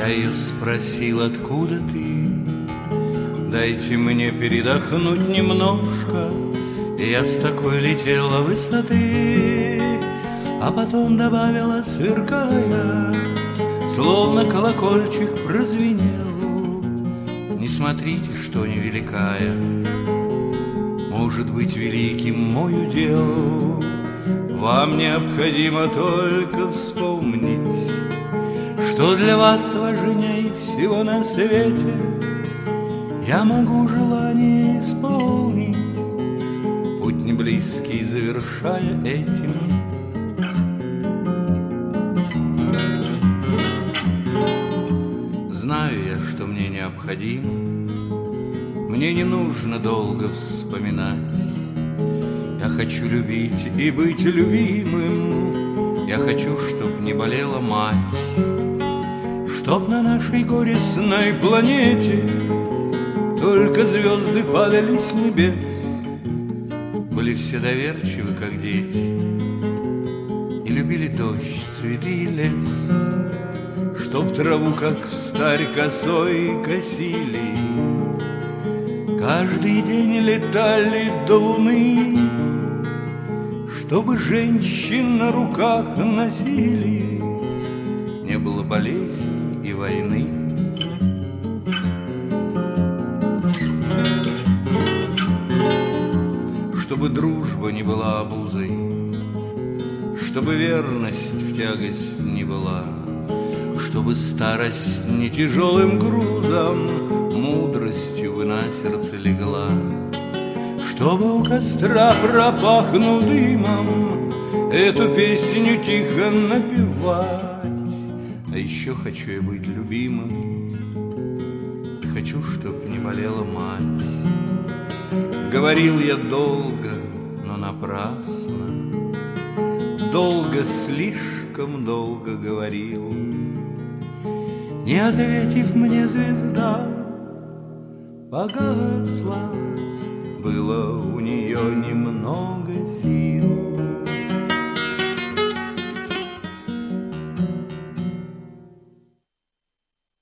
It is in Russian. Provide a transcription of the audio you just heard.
ее спросил, откуда ты. Дайте мне передохнуть немножко. И я с такой летела высоты. А потом добавила, сверкая, словно колокольчик прозвенел: не смотрите, что невеликая, может быть великим мой удел. Вам необходимо только вспомнить, что для вас важней всего на свете. Я могу желание исполнить, путь не близкий, завершая этим. Знаю я, что мне необходимо, мне не нужно долго вспоминать. Я хочу любить и быть любимым. Я хочу, чтоб не болела мать, чтоб на нашей горестной планете только звезды падали с небес. Были все доверчивы, как дети, и любили дождь, цветы и лес. Чтоб траву, как встарь, косой косили, каждый день летали до луны. Чтобы женщин на руках носили, не было болезни и войны. Чтобы дружба не была обузой, чтобы верность в тягость не была, чтобы старость не тяжелым грузом мудростью бы на сердце легла. Чтобы у костра, пропахнув дымом, эту песню тихо напевать. А еще хочу я быть любимым, и хочу, чтоб не болела мать. Говорил я долго, но напрасно, долго, слишком долго говорил. Не ответив мне, звезда погасла. Было у нее немного сил.